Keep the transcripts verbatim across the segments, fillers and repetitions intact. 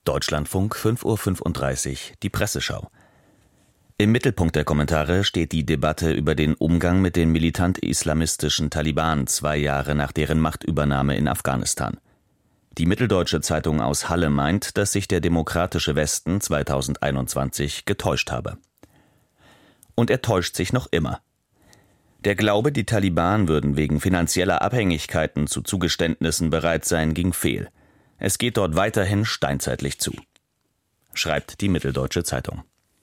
Deutschlandfunk, fünf Uhr fünfunddreißig, die Presseschau. Im Mittelpunkt der Kommentare steht die Debatte über den Umgang mit den militant-islamistischen Taliban zwei Jahre nach deren Machtübernahme in Afghanistan. Die Mitteldeutsche Zeitung aus Halle meint, dass sich der demokratische Westen zweitausendeinundzwanzig getäuscht habe. Und er täuscht sich noch immer. Der Glaube, die Taliban würden wegen finanzieller Abhängigkeiten zu Zugeständnissen bereit sein, ging fehl. Es geht dort weiterhin steinzeitlich zu, schreibt die Mitteldeutsche Zeitung.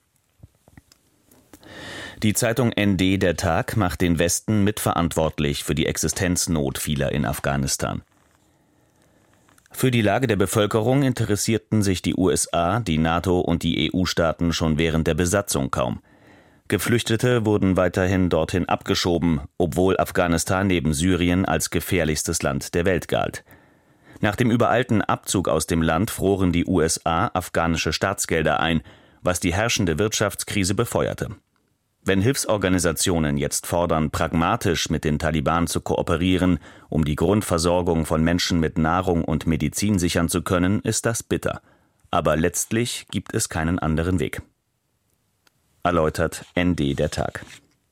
Die Zeitung N D Der Tag macht den Westen mitverantwortlich für die Existenznot vieler in Afghanistan. Für die Lage der Bevölkerung interessierten sich die U S A, die NATO und die E U-Staaten schon während der Besatzung kaum. Geflüchtete wurden weiterhin dorthin abgeschoben, obwohl Afghanistan neben Syrien als gefährlichstes Land der Welt galt. Nach dem übereilten Abzug aus dem Land froren die U S A afghanische Staatsgelder ein, was die herrschende Wirtschaftskrise befeuerte. Wenn Hilfsorganisationen jetzt fordern, pragmatisch mit den Taliban zu kooperieren, um die Grundversorgung von Menschen mit Nahrung und Medizin sichern zu können, ist das bitter. Aber letztlich gibt es keinen anderen Weg. Erläutert N D Der Tag.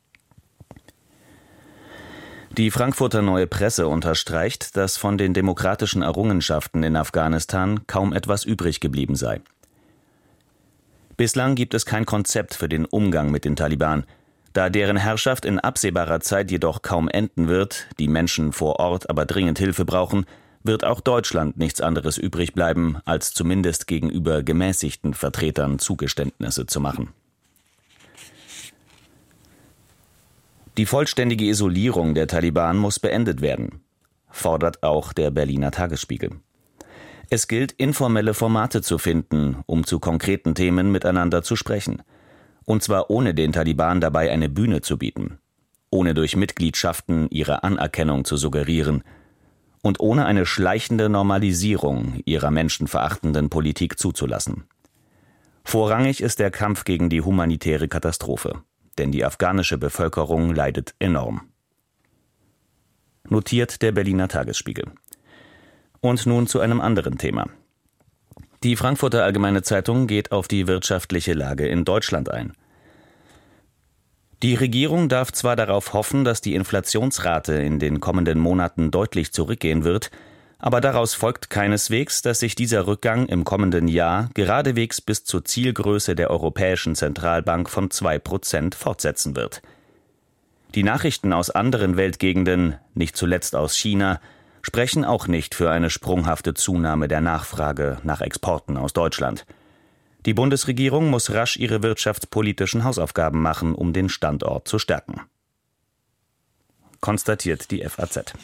Die Frankfurter Neue Presse unterstreicht, dass von den demokratischen Errungenschaften in Afghanistan kaum etwas übrig geblieben sei. Bislang gibt es kein Konzept für den Umgang mit den Taliban. Da deren Herrschaft in absehbarer Zeit jedoch kaum enden wird, die Menschen vor Ort aber dringend Hilfe brauchen, wird auch Deutschland nichts anderes übrig bleiben, als zumindest gegenüber gemäßigten Vertretern Zugeständnisse zu machen. Die vollständige Isolierung der Taliban muss beendet werden, fordert auch der Berliner Tagesspiegel. Es gilt, informelle Formate zu finden, um zu konkreten Themen miteinander zu sprechen. Und zwar ohne den Taliban dabei eine Bühne zu bieten, ohne durch Mitgliedschaften ihre Anerkennung zu suggerieren und ohne eine schleichende Normalisierung ihrer menschenverachtenden Politik zuzulassen. Vorrangig ist der Kampf gegen die humanitäre Katastrophe. Denn die afghanische Bevölkerung leidet enorm. Notiert der Berliner Tagesspiegel. Und nun zu einem anderen Thema. Die Frankfurter Allgemeine Zeitung geht auf die wirtschaftliche Lage in Deutschland ein. Die Regierung darf zwar darauf hoffen, dass die Inflationsrate in den kommenden Monaten deutlich zurückgehen wird, aber daraus folgt keineswegs, dass sich dieser Rückgang im kommenden Jahr geradewegs bis zur Zielgröße der Europäischen Zentralbank von zwei Prozent fortsetzen wird. Die Nachrichten aus anderen Weltgegenden, nicht zuletzt aus China, sprechen auch nicht für eine sprunghafte Zunahme der Nachfrage nach Exporten aus Deutschland. Die Bundesregierung muss rasch ihre wirtschaftspolitischen Hausaufgaben machen, um den Standort zu stärken, konstatiert die F A Z.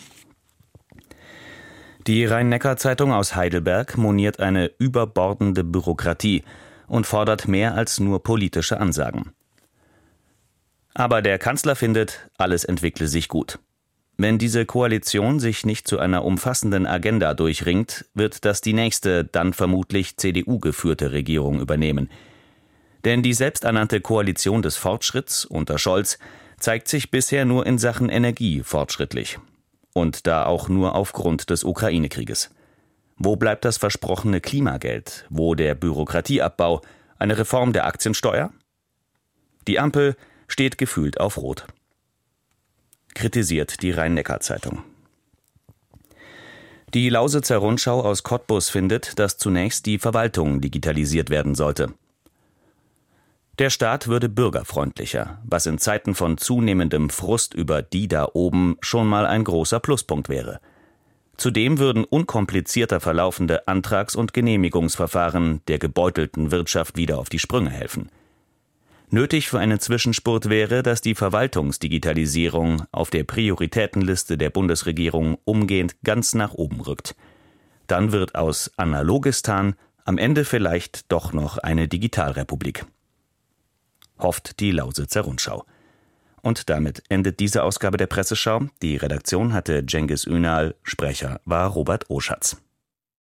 Die Rhein-Neckar-Zeitung aus Heidelberg moniert eine überbordende Bürokratie und fordert mehr als nur politische Ansagen. Aber der Kanzler findet, alles entwickle sich gut. Wenn diese Koalition sich nicht zu einer umfassenden Agenda durchringt, wird das die nächste, dann vermutlich C D U-geführte Regierung übernehmen. Denn die selbsternannte Koalition des Fortschritts unter Scholz zeigt sich bisher nur in Sachen Energie fortschrittlich. Und da auch nur aufgrund des Ukraine-Krieges. Wo bleibt das versprochene Klimageld? Wo der Bürokratieabbau? Eine Reform der Aktiensteuer? Die Ampel steht gefühlt auf Rot. Kritisiert die Rhein-Neckar-Zeitung. Die Lausitzer Rundschau aus Cottbus findet, dass zunächst die Verwaltung digitalisiert werden sollte. Der Staat würde bürgerfreundlicher, was in Zeiten von zunehmendem Frust über die da oben schon mal ein großer Pluspunkt wäre. Zudem würden unkomplizierter verlaufende Antrags- und Genehmigungsverfahren der gebeutelten Wirtschaft wieder auf die Sprünge helfen. Nötig für einen Zwischenspurt wäre, dass die Verwaltungsdigitalisierung auf der Prioritätenliste der Bundesregierung umgehend ganz nach oben rückt. Dann wird aus Analogistan am Ende vielleicht doch noch eine Digitalrepublik. Hofft die Lausitzer Rundschau. Und damit endet diese Ausgabe der Presseschau. Die Redaktion hatte Cengiz Ünal, Sprecher war Robert Oschatz.